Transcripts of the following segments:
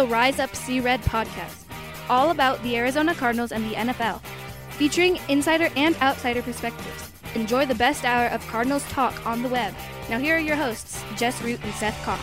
the Rise Up See Red podcast, all about the Arizona Cardinals and the NFL, featuring insider and outsider perspectives. Enjoy the best hour of Cardinals talk on the web. Now here are your hosts, Jess Root and Seth Cox.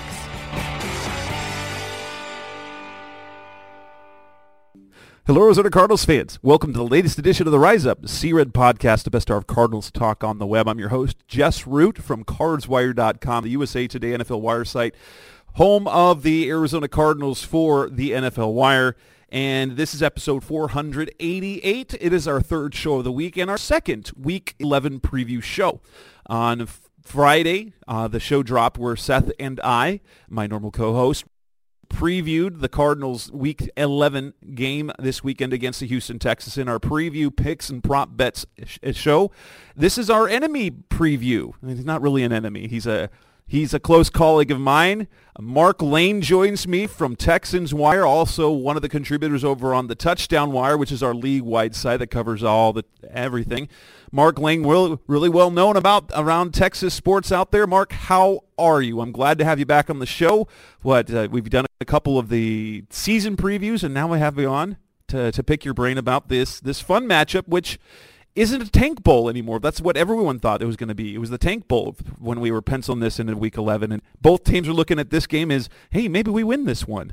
Hello, Arizona Cardinals fans. Welcome to the latest edition of the Rise Up See Red podcast, the best hour of Cardinals talk on the web. I'm your host, Jess Root from CardsWire.com, the USA Today NFL Wire site, home of the Arizona Cardinals for the NFL Wire. And this is episode 488. It is our third show of the week and our second Week 11 preview show. On Friday, the show dropped where Seth and I, my normal co-host, previewed the Cardinals Week 11 game this weekend against the Houston Texans in our preview picks and prop bets show. This is our enemy preview. He's not really an enemy. He's a close colleague of mine. Mark Lane joins me from Texans Wire, also one of the contributors over on the Touchdown Wire, which is our league-wide site that covers everything. Mark Lane, really well known around Texas sports out there. Mark, how are you? I'm glad to have you back on the show. We've done a couple of the season previews, and now I have you on to pick your brain about this fun matchup, which isn't a tank bowl anymore. That's what everyone thought it was going to be. It was the tank bowl when we were penciling this in Week 11, and both teams are looking at this game as, hey, maybe we win this one.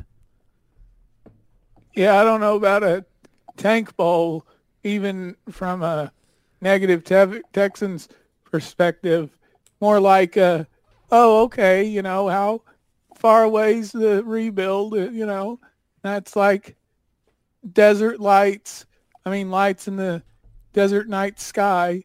Yeah, I don't know about a tank bowl, even from a negative Texans perspective. More like, okay, how far away is the rebuild? That's like desert lights. Lights in the desert night sky,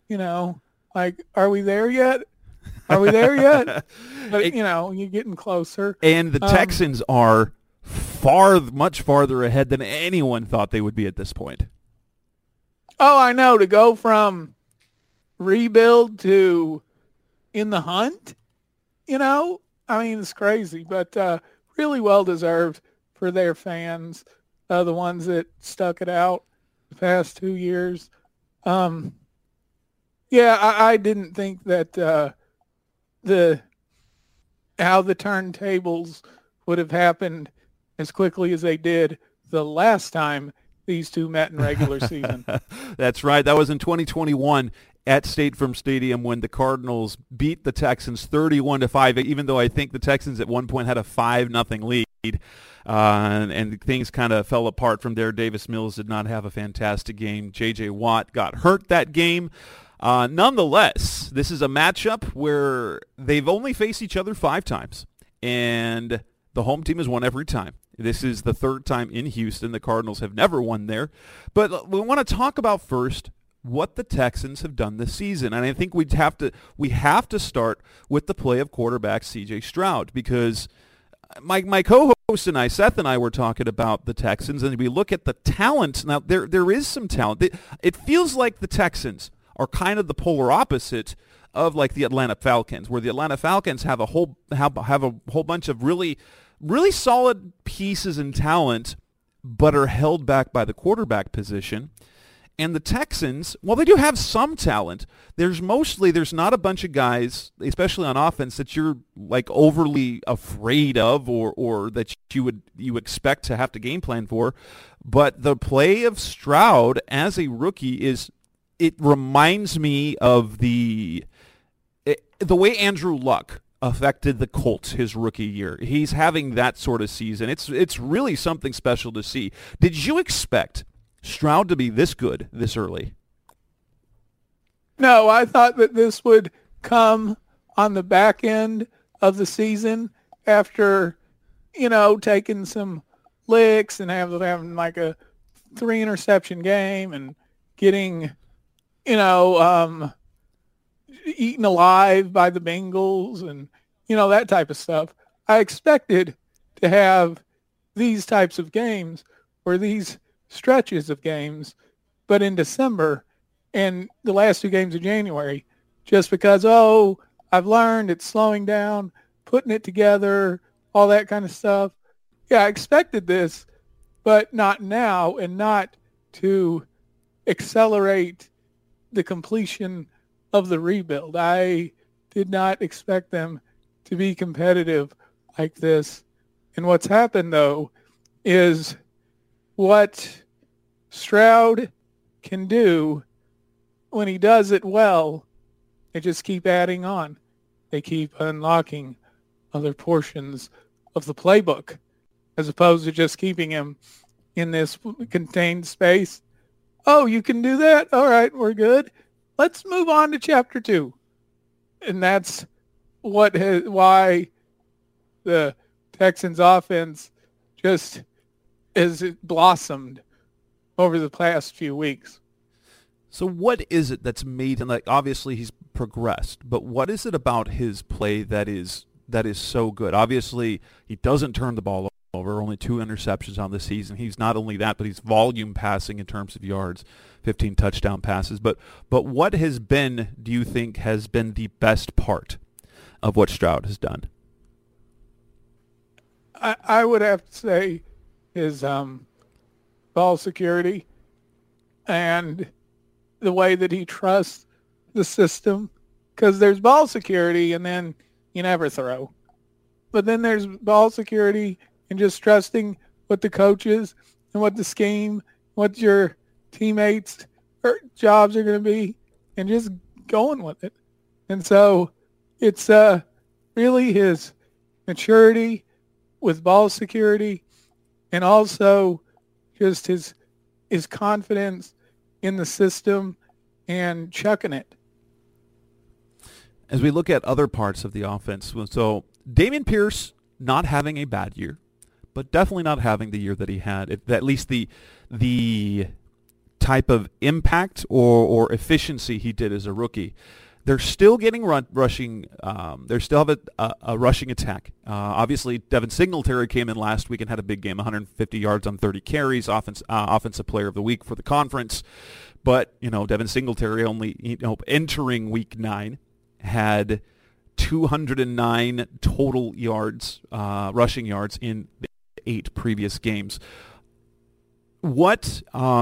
are we there yet? Are we there yet? But, you're getting closer. And the Texans are much farther ahead than anyone thought they would be at this point. Oh, I know. To go from rebuild to in the hunt, it's crazy, but really well-deserved for their fans, the ones that stuck it out the past 2 years. I didn't think that how the turntables would have happened as quickly as they did the last time these two met in regular season. That's right. That was in 2021 at State Farm Stadium when the Cardinals beat the Texans 31-5, even though I think the Texans at one point had a 5-0 lead. And things kind of fell apart from there. Davis Mills did not have a fantastic game. J.J. Watt got hurt that game. Nonetheless, this is a matchup where they've only faced each other 5 times, and the home team has won every time. This is the third time in Houston. The Cardinals have never won there. But we want to talk about first what the Texans have done this season. And I think we have to start with the play of quarterback C.J. Stroud, because my co-host and I, Seth and I, were talking about the Texans, and we look at the talent. Now, there is some talent. It feels like the Texans are kind of the polar opposite of like the Atlanta Falcons, where the Atlanta Falcons have a whole bunch of really solid pieces and talent, but are held back by the quarterback position. And the Texans, while they do have some talent, there's not a bunch of guys, especially on offense, that you're like overly afraid of or that you expect to have to game plan for. But the play of Stroud as a rookie it reminds me of the way Andrew Luck affected the Colts his rookie year. He's having that sort of season. It's really something special to see. Did you expect Stroud to be this good this early? No, I thought that this would come on the back end of the season after, taking some licks and having like a 3-interception game and getting, eaten alive by the Bengals and, that type of stuff. I expected to have these types of games where these stretches of games, but in December and the last 2 games of January, just because, I've learned it's slowing down, putting it together, all that kind of stuff. Yeah, I expected this, but not now, and not to accelerate the completion of the rebuild. I did not expect them to be competitive like this. And what's happened, though, is what Stroud can do when he does it well. They just keep adding on. They keep unlocking other portions of the playbook as opposed to just keeping him in this contained space. Oh, you can do that? All right, we're good. Let's move on to chapter 2. And that's why the Texans offense just has blossomed over the past few weeks. So what is it that's made him, like, obviously he's progressed, but what is it about his play that is so good? Obviously, he doesn't turn the ball over, only 2 interceptions on the season. He's not only that, but he's volume passing in terms of yards, 15 touchdown passes. But what has been, do you think, has been the best part of what Stroud has done? I would have to say his ball security and the way that he trusts the system, because there's ball security and then you never throw. But then there's ball security and just trusting what the coaches and what the scheme, what your teammates' jobs are going to be, and just going with it. And so it's really his maturity with ball security and also just his confidence in the system and chucking it. As we look at other parts of the offense, so Dameon Pierce not having a bad year, but definitely not having the year that he had, at least the type of impact or efficiency he did as a rookie. They're still getting rushing. They still have a rushing attack. Obviously, Devin Singletary came in last week and had a big game, 150 yards on 30 carries, offensive player of the week for the conference. But Devin Singletary only entering week 9 had 209 total yards, rushing yards in the 8 previous games. What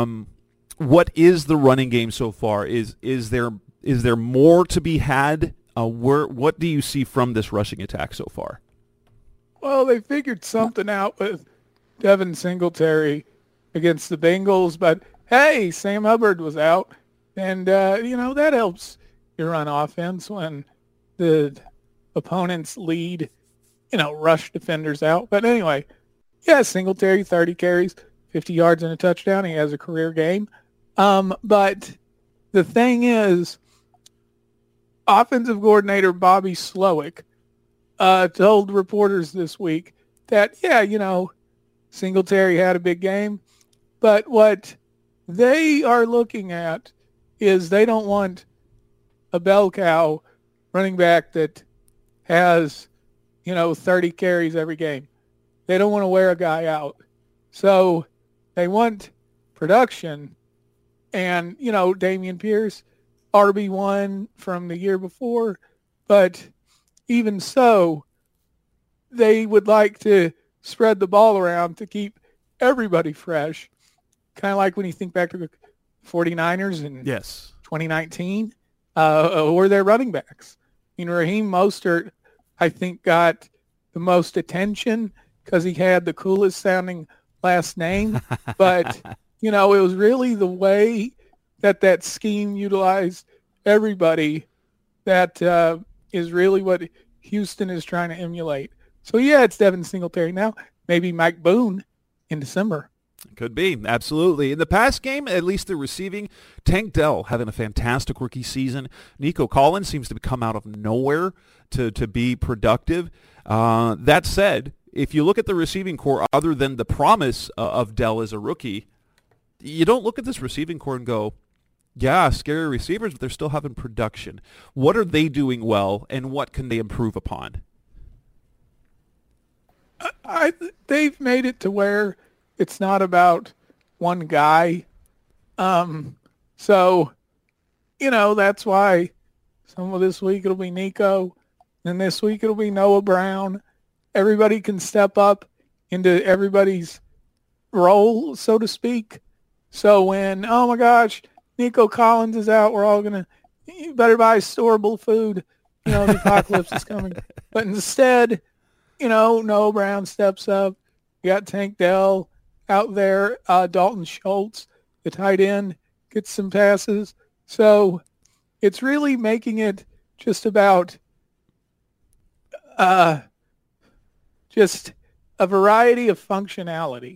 is the running game so far? Is there more to be had? What do you see from this rushing attack so far? Well, they figured something out with Devin Singletary against the Bengals, but hey, Sam Hubbard was out, and that helps your run offense when the opponent's lead, rush defenders out. But anyway, yeah, Singletary, 30 carries, 50 yards and a touchdown. He has a career game. But the thing is, offensive coordinator Bobby Slowick told reporters this week that, Singletary had a big game, but what they are looking at is they don't want a bell cow running back that has, 30 carries every game. They don't want to wear a guy out. So they want production. And, Dameon Pierce, RB1 from the year before. But even so, they would like to spread the ball around to keep everybody fresh. Kind of like when you think back to the 49ers in 2019, or their running backs. Raheem Mostert, I think, got the most attention because he had the coolest sounding last name. But, it was really the way that scheme utilized everybody that is really what Houston is trying to emulate. So, yeah, it's Devin Singletary now. Maybe Mike Boone in December. Could be, absolutely. In the past game, at least the receiving, Tank Dell having a fantastic rookie season. Nico Collins seems to come out of nowhere to be productive. That said, if you look at the receiving core, other than the promise of Dell as a rookie, you don't look at this receiving core and go, yeah, scary receivers, but they're still having production. What are they doing well, and what can they improve upon? They've made it to where it's not about one guy. So, that's why some of this week it'll be Nico, and this week it'll be Noah Brown. Everybody can step up into everybody's role, so to speak. So when, oh my gosh, Nico Collins is out, we're all going to, you better buy storable food. The apocalypse is coming. But instead, Noah Brown steps up. You got Tank Dell. out there. Dalton Schultz, the tight end, gets some passes. So it's really making it just about just a variety of functionality,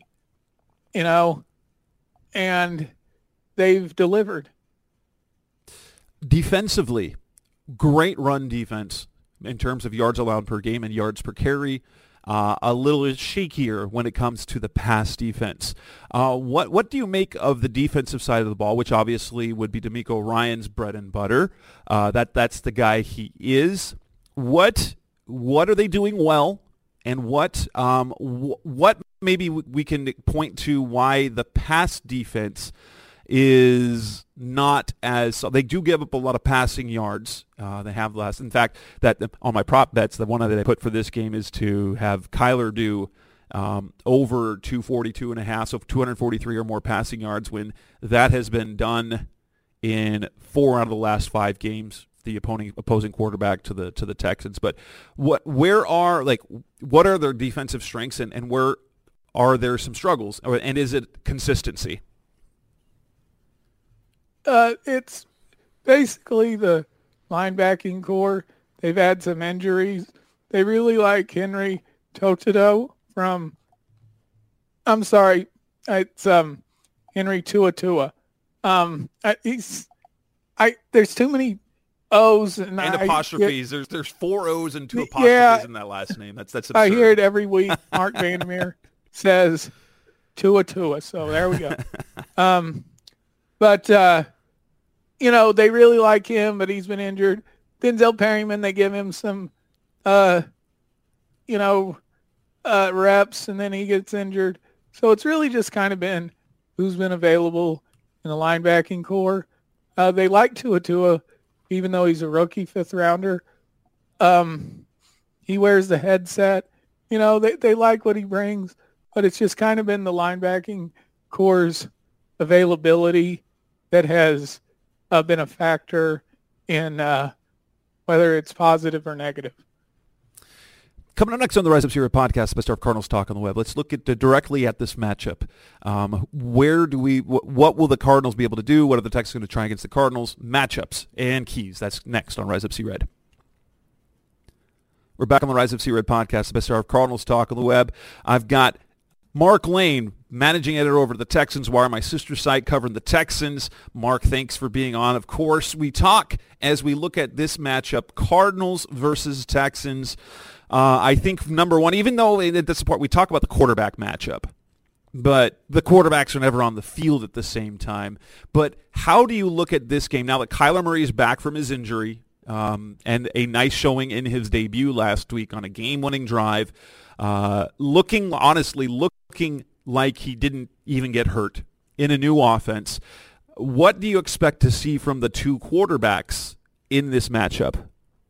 and they've delivered. Defensively, great run defense in terms of yards allowed per game and yards per carry. A little shakier when it comes to the pass defense. What do you make of the defensive side of the ball, which obviously would be DeMeco Ryans' bread and butter? That's the guy he is. What are they doing well, and what maybe we can point to why the pass defense is not as they do give up a lot of passing yards. They have less. In fact, that on my prop bets, the one that I put for this game is to have Kyler do over 242.5, so 243 or more passing yards. When that has been done in 4 out of the last 5 games, the opposing quarterback to the Texans. But what are their defensive strengths, and where are there some struggles, and is it consistency? It's basically the linebacking core. They've had some injuries. They really like Henry Tototo it's Henry Tuatua. There's too many O's and apostrophes. There's 4 O's and 2 apostrophes in that last name. That's absurd. I hear it every week. Mark Vandermeer says Tuatua, so there we go. But they really like him, but he's been injured. Denzel Perryman, they give him some, reps, and then he gets injured. So it's really just kind of been who's been available in the linebacking core. They like Tuatua, even though he's a rookie 5th rounder. He wears the headset. They like what he brings, but it's just kind of been the linebacking core's availability that has been a factor in whether it's positive or negative. Coming up next on the Rise Up Series podcast, Best of Cardinals Talk on the Web. Let's look directly at this matchup. What will the Cardinals be able to do? What are the Texans going to try against the Cardinals? Matchups and keys. That's next on Rise Up Sea Red. We're back on the Rise Up Sea Red podcast, the Best of Cardinals Talk on the Web. I've got Mark Lane, managing editor over at the Texans Wire, my sister site covering the Texans. Mark, thanks for being on. Of course, we talk as we look at this matchup, Cardinals versus Texans. I think, number one, even though that's the part we talk about the quarterback matchup, but the quarterbacks are never on the field at the same time. But how do you look at this game now that Kyler Murray is back from his injury and a nice showing in his debut last week on a game-winning drive, looking like he didn't even get hurt in a new offense? What do you expect to see from the 2 quarterbacks in this matchup?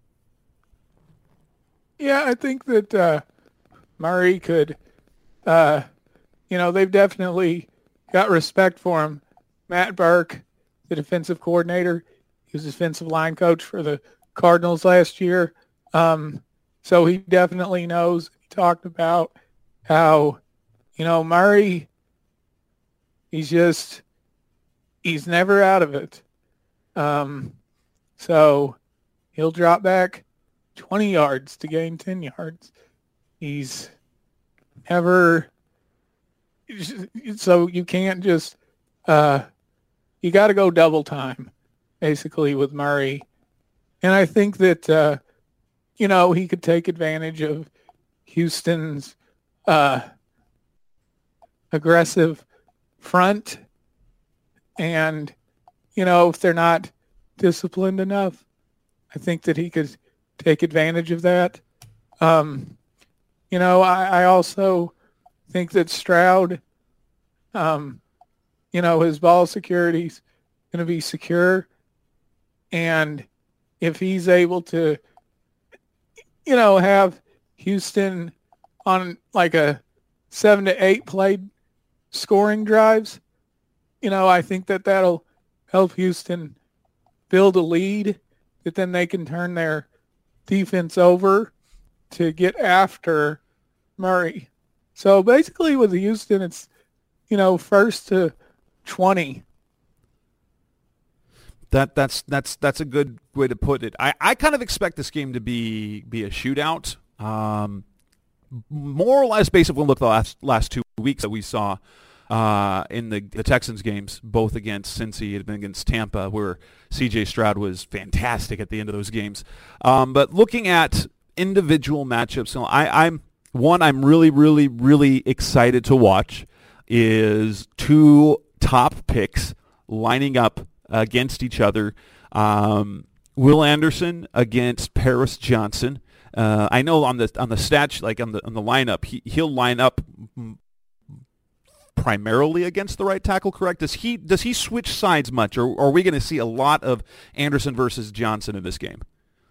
Yeah, I think that Murray could, they've definitely got respect for him. Matt Burke, the defensive coordinator, he was defensive line coach for the Cardinals last year. So he definitely knows. He talked about how, Murray, he's never out of it. So he'll drop back 20 yards to gain 10 yards. He's never, so you can't just, you got to go double time, basically, with Murray. And I think that, he could take advantage of Houston's aggressive front. And, if they're not disciplined enough, I think that he could take advantage of that. I also think that Stroud, his ball security is going to be secure. And if he's able to, have Houston on like a 7 to 8 play scoring drives, I think that that'll help Houston build a lead that then they can turn their defense over to get after Murray. So basically with Houston, it's first to 20. That's a good way to put it. I kind of expect this game to be a shootout, more or less based on the last 2 weeks that we saw in the Texans games, both against Cincy and against Tampa, where C.J. Stroud was fantastic at the end of those games. But looking at individual matchups, I'm really, really, really excited to watch is two top picks lining up against each other. Will Anderson against Paris Johnson. I know on the stats, like on the lineup, he'll line up primarily against the right tackle, correct? Does he switch sides much, or are we going to see a lot of Anderson versus Johnson in this game?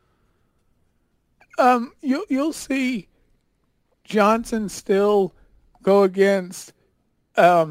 You'll see Johnson still go against a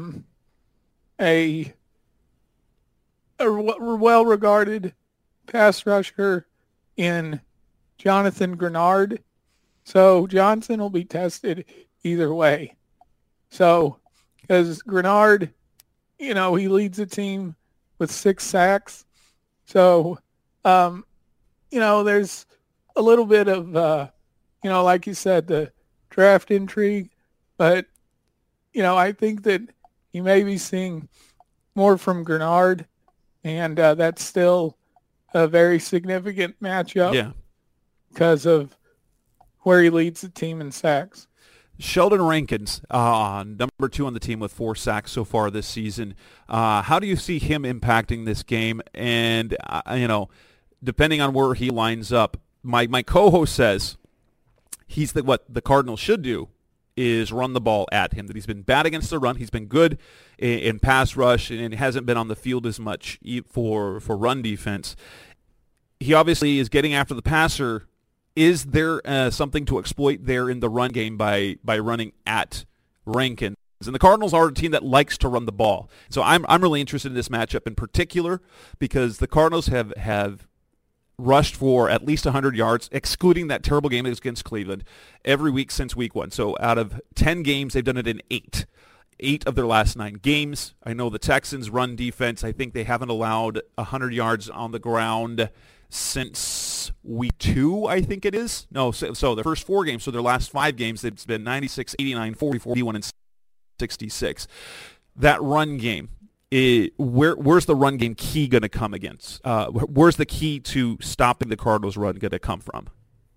well-regarded pass rusher in Jonathan Grenard. So Johnson will be tested either way. So, because Grenard, he leads the team with 6 sacks. So, there's a little bit of, like you said, the draft intrigue. But, I think that you may be seeing more from Grenard. And that's still a very significant matchup. Yeah. Because of where he leads the team in sacks. Sheldon Rankins, number 2 on the team with 4 sacks so far this season. How do you see him impacting this game? And, depending on where he lines up, my co-host says what the Cardinals should do is run the ball at him, that he's been bad against the run. He's been good in pass rush and hasn't been on the field as much for run defense. He obviously is getting after the passer. Is there something to exploit there in the run game by running at Rankins? And the Cardinals are a team that likes to run the ball. So I'm really interested in this matchup in particular because the Cardinals have rushed for at least 100 yards, excluding that terrible game against Cleveland, every week since week 1. So out of 10 games, they've done it in 8. 8 of their last 9 games. I know the Texans' run defense, I think they haven't allowed 100 yards on the ground since week 2, I think it is. No, so the first 4 games, so their last 5 games, it's been 96, 89, 40, 41, and 66. That run game, where's the run game key going to come against? Where's the key to stopping the Cardinals' run going to come from?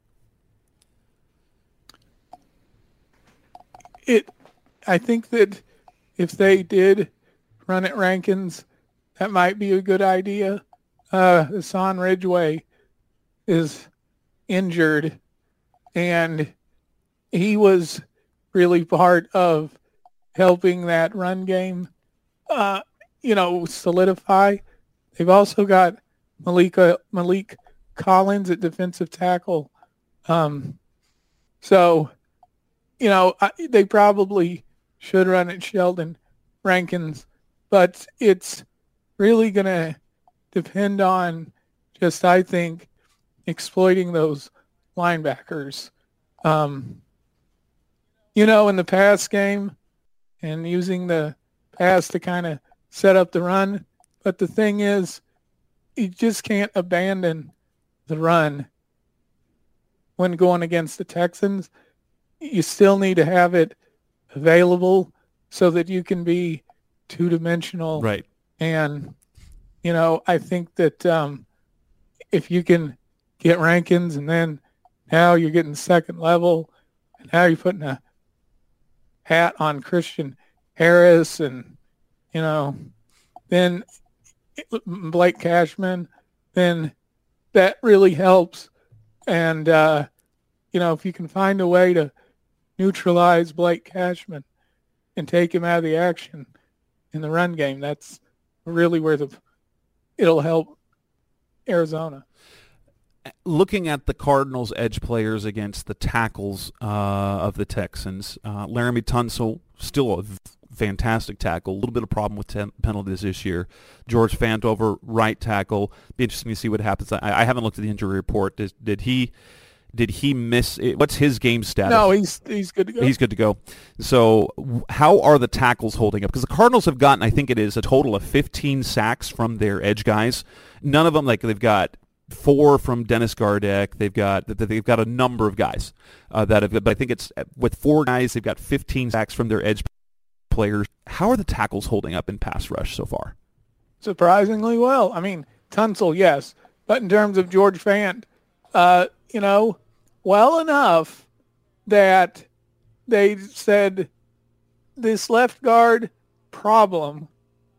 I think that if they did run at Rankins, that might be a good idea. Hassan Ridgeway is injured, and he was really part of helping that run game, solidify. They've also got Malik Collins at defensive tackle. They probably should run at Sheldon Rankins, but it's really going to depend on just, I think, exploiting those linebackers. In the pass game and using the pass to kind of set up the run. But the thing is, you just can't abandon the run when going against the Texans. You still need to have it available so that you can be two-dimensional. Right. And, I think that if you can get Rankins and then now you're getting second level and now you're putting a hat on Christian Harris and, then Blake Cashman, then that really helps. And, if you can find a way to neutralize Blake Cashman and take him out of the action in the run game, that's really where it'll help Arizona. Looking at the Cardinals' edge players against the tackles of the Texans, Laramie Tunsil, still a fantastic tackle. A little bit of problem with penalties this year. George Fantover, right tackle. Be interesting to see what happens. I haven't looked at the injury report. Did he Did he miss it? What's his game status? No, he's good to go. He's good to go. So how are the tackles holding up? Because the Cardinals have gotten, I think it is, a total of 15 sacks from their edge guys. None of them, like they've got 4 from Dennis Gardeck. They've got a number of guys that have, but I think it's with 4 guys, they've got 15 sacks from their edge players. How are the tackles holding up in pass rush so far? Surprisingly well. I mean, Tunsil, yes. But in terms of George Fant, well enough that they said this left guard problem,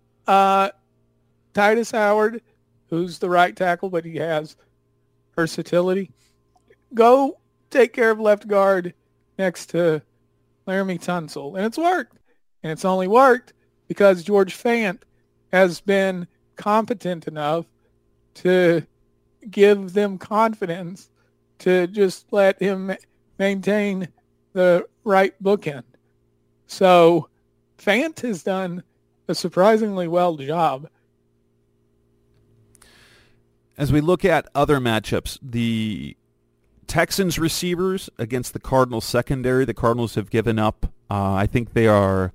Titus Howard, who's the right tackle, but he has versatility, go take care of left guard next to Laramie Tunsil. And it's worked. And it's only worked because George Fant has been competent enough to give them confidence to just let him maintain the right bookend. So Fant has done a surprisingly well job. As we look at other matchups, the Texans receivers against the Cardinals secondary, the Cardinals have given up, I think they're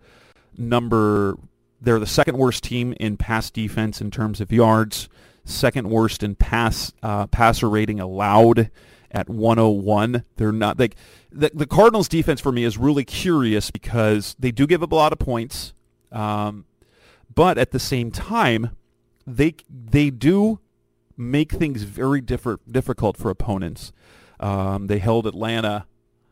the second worst team in pass defense in terms of yards, second worst in passer rating allowed at 101. They're not like the Cardinals defense for me is really curious because they do give up a lot of points, but at the same time, they do make things very difficult for opponents. They held Atlanta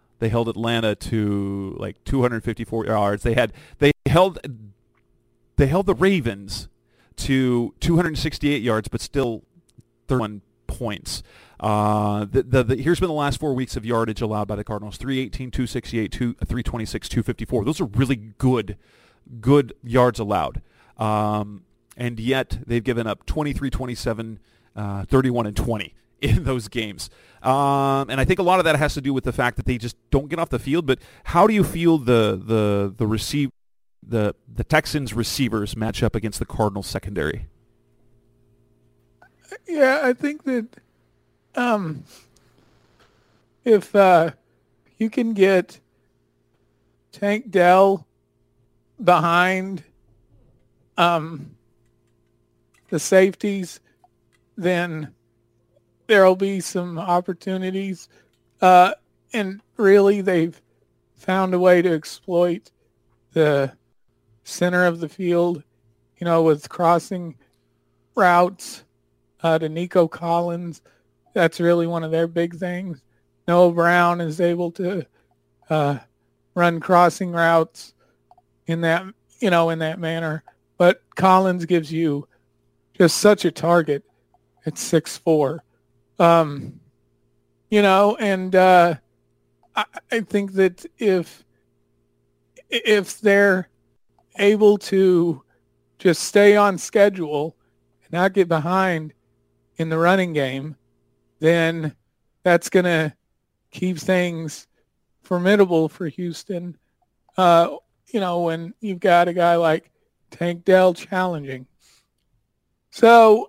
to like 254 yards. They held the Ravens to 268 yards, but still 31 points. Here's been the last 4 weeks of yardage allowed by the Cardinals: 318, 268, 326, 254. Those are really good yards allowed. And yet they've given up 23, 27, 31, and 20 in those games. And I think a lot of that has to do with the fact that they just don't get off the field. But how do you feel the Texans receivers match up against the Cardinals secondary? Yeah, I think that if you can get Tank Dell behind the safeties, then there'll be some opportunities. And really, they've found a way to exploit the center of the field, with crossing routes to Nico Collins. That's really one of their big things. Noah Brown is able to run crossing routes in that manner. But Collins gives you just such a target at 6'4". I think that if they're able to just stay on schedule and not get behind in the running game, then that's going to keep things formidable for Houston, when you've got a guy like Tank Dell challenging. So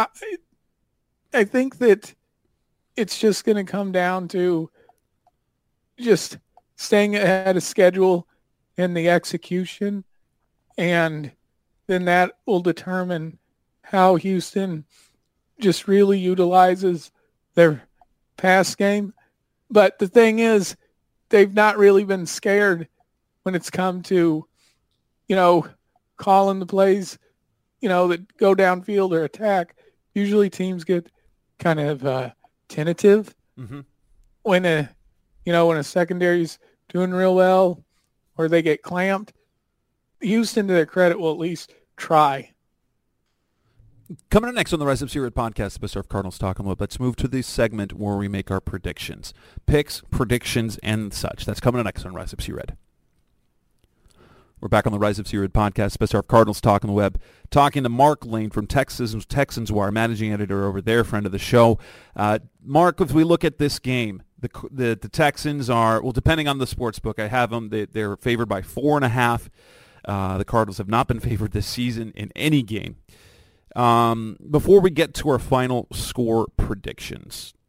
I think that it's just going to come down to just staying ahead of schedule in the execution, and then that will determine how Houston just really utilizes their pass game. But the thing is, they've not really been scared when it's come to, calling the plays, that go downfield or attack. Usually teams get kind of tentative when a secondary's doing real well or they get clamped. Houston, to their credit, will at least try. Coming up next on the Rise Up See Red podcast, Mr. Cardinals Talk and Loop, let's move to the segment where we make our predictions. Picks, predictions, and such. That's coming up next on Rise Up See Red. We're back on the Rise Up See Red podcast, Best of Cardinals Talk on the Web, talking to Mark Lane from Texans Wire, managing editor over there, friend of the show. Mark, if we look at this game, the Texans are, well, depending on the sports book, I have them, they're favored by 4.5. The Cardinals have not been favored this season in any game. Before we get to our final score predictions,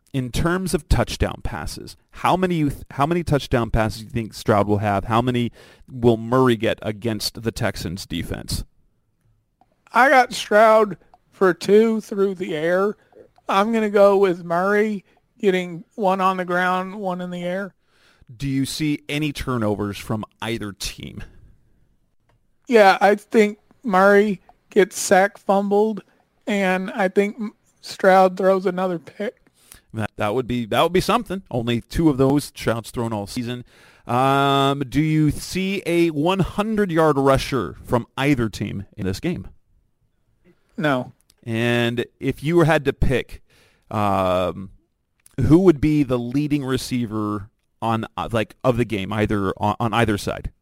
in terms of touchdown passes, how many touchdown passes do you think Stroud will have? How many will Murray get against the Texans defense? I got Stroud for 2 through the air. I'm going to go with Murray getting 1 on the ground, 1 in the air. Do you see any turnovers from either team? Yeah, I think Murray gets sack fumbled, and I think Stroud throws another pick. That would be something. Only 2 of those Stroud's thrown all season. Do you see a 100-yard rusher from either team in this game? No. And if you had to pick, who would be the leading receiver on of the game, either on either side?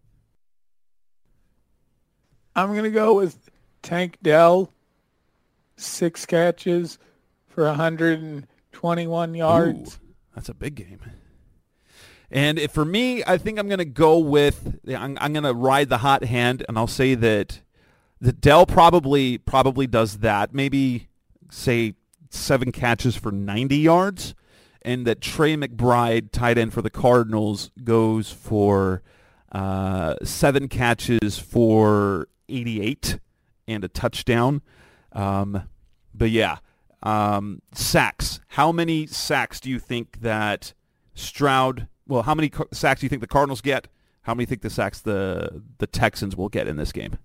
I'm going to go with Tank Dell, 6 catches for 121 yards. Ooh, that's a big game. And for me, I think I'm going to go with, I'm going to ride the hot hand, and I'll say that Dell probably does that. Maybe, say, 7 catches for 90 yards, and that Trey McBride, tight end for the Cardinals, goes for 7 catches for 88 and a touchdown. But yeah, sacks. How many sacks do you think that Stroud? Well, how many sacks do you think the Cardinals get? How many think the sacks the Texans will get in this game?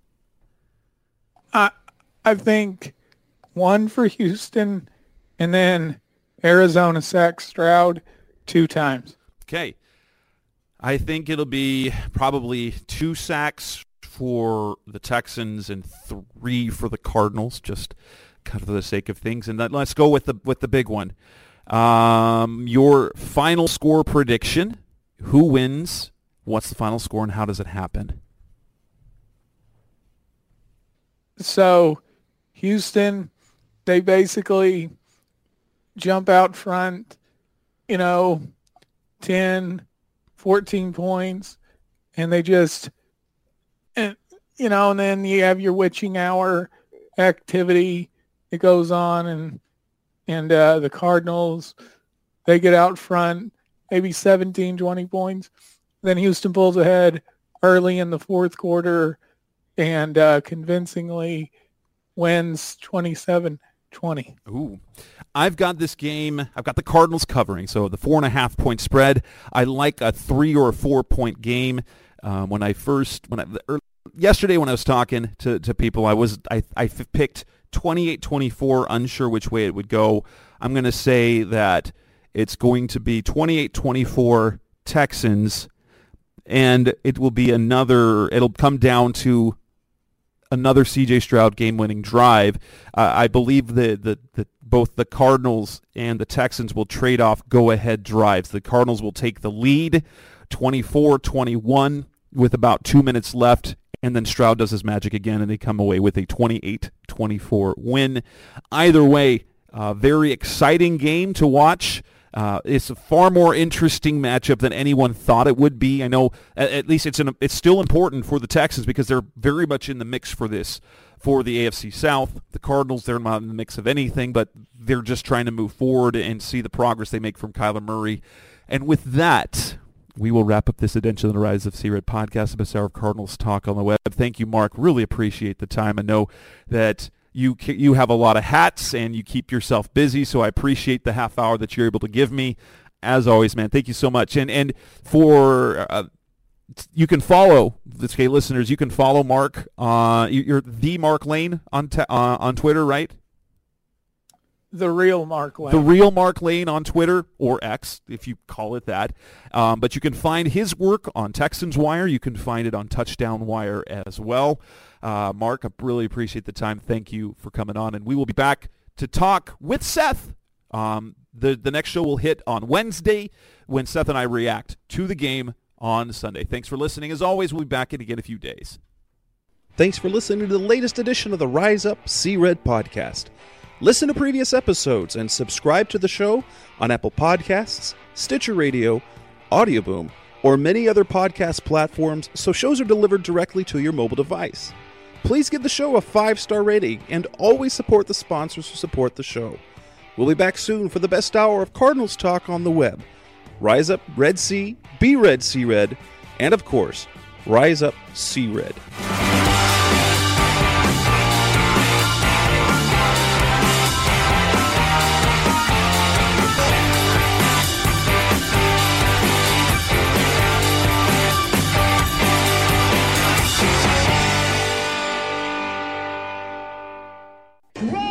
I think 1 for Houston, and then Arizona sacks Stroud 2 times. Okay. I think it'll be probably 2 sacks for the Texans and 3 for the Cardinals, just kind of for the sake of things. And let's go with the big one. Your final score prediction. Who wins? What's the final score, and how does it happen? So Houston, they basically jump out front, 10, 14 points, and they just, and then you have your witching hour activity that goes on, and the Cardinals, they get out front, maybe 17, 20 points. Then Houston pulls ahead early in the fourth quarter and convincingly wins 27-20. Ooh. I've got this game. I've got the Cardinals covering, so the 4.5 point spread. I like a 3 or a 4 point game. Yesterday when I was talking to people, I picked 28-24, unsure which way it would go. I'm going to say that it's going to be 28-24 Texans, and it will be it'll come down to another C.J. Stroud game-winning drive. I believe that both the Cardinals and the Texans will trade off go-ahead drives. The Cardinals will take the lead 24-21 with about 2 minutes left, and then Stroud does his magic again, and they come away with a 28-24 win. Either way, very exciting game to watch. It's a far more interesting matchup than anyone thought it would be. I know at least it's still important for the Texans because they're very much in the mix for the AFC South. The Cardinals, they're not in the mix of anything, but they're just trying to move forward and see the progress they make from Kyler Murray. And with that, we will wrap up this edition of the Rise of C-Red podcast, a hour of Cardinals talk on the web. Thank you, Mark. Really appreciate the time. I know that you have a lot of hats and you keep yourself busy, so I appreciate the half hour that you're able to give me. As always, man, thank you so much. And for you can follow, listeners, you can follow Mark. You're the Mark Lane on Twitter, right? The real Mark Lane. The real Mark Lane on Twitter, or X, if you call it that. But you can find his work on Texans Wire. You can find it on Touchdown Wire as well. Mark, I really appreciate the time. Thank you for coming on. And we will be back to talk with Seth. The next show will hit on Wednesday when Seth and I react to the game on Sunday. Thanks for listening. As always, we'll be back in again a few days. Thanks for listening to the latest edition of the Rise Up C-Red podcast. Listen to previous episodes and subscribe to the show on Apple Podcasts, Stitcher Radio, Audioboom, or many other podcast platforms so shows are delivered directly to your mobile device. Please give the show a 5-star rating and always support the sponsors who support the show. We'll be back soon for the best hour of Cardinals talk on the web. Rise up, Red Sea, be Red, see Red, and of course, rise up, see Red. Run!